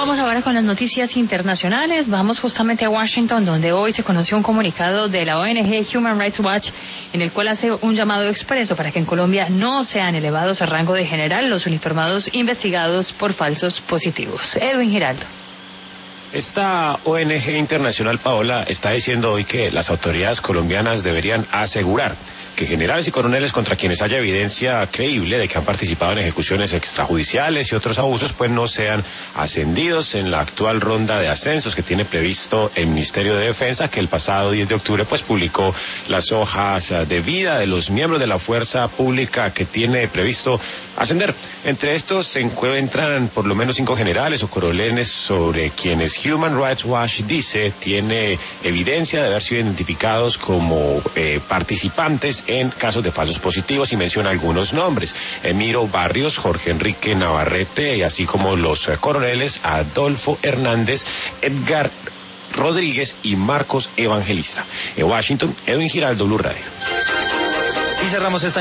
Vamos ahora con las noticias internacionales. Vamos justamente a Washington, donde hoy se conoció un comunicado de la ONG Human Rights Watch, en el cual hace un llamado expreso para que en Colombia no sean elevados a rango de general los uniformados investigados por falsos positivos. Edwin Giraldo. Esta ONG internacional, Paola, está diciendo hoy que las autoridades colombianas deberían asegurar que generales y coroneles contra quienes haya evidencia creíble de que han participado en ejecuciones extrajudiciales y otros abusos, pues no sean ascendidos en la actual ronda de ascensos que tiene previsto el Ministerio de Defensa, que el pasado 10 de octubre pues publicó las hojas de vida de los miembros de la fuerza pública que tiene previsto ascender. Entre estos se encuentran por lo menos 5 generales o coroneles sobre quienes Human Rights Watch dice tiene evidencia de haber sido identificados como participantes en casos de falsos positivos, y menciona algunos nombres: Emiro Barrios, Jorge Enrique Navarrete, y así como los coroneles Adolfo Hernández, Edgar Rodríguez y Marcos Evangelista. En Washington, Edwin Giraldo, Blue Radio. Y cerramos esta